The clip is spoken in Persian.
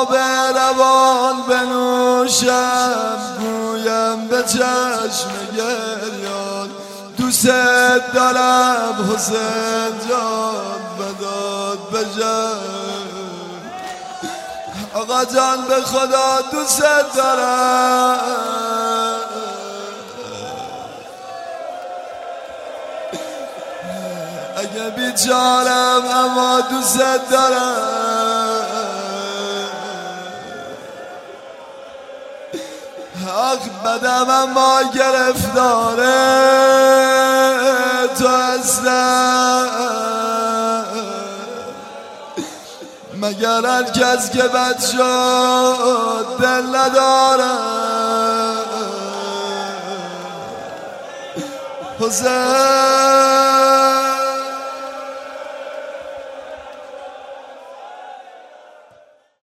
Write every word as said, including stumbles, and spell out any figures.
آب روان بنوشم گویم به چشم گریان دوست دارم حسین جان بداد بجم آقا جان به خدا دوست دارم اگه بیچارم اما دوست دارم حق بدم اما گرفتاره تو هستم مگر هر کس که بد شد دل نداره حسین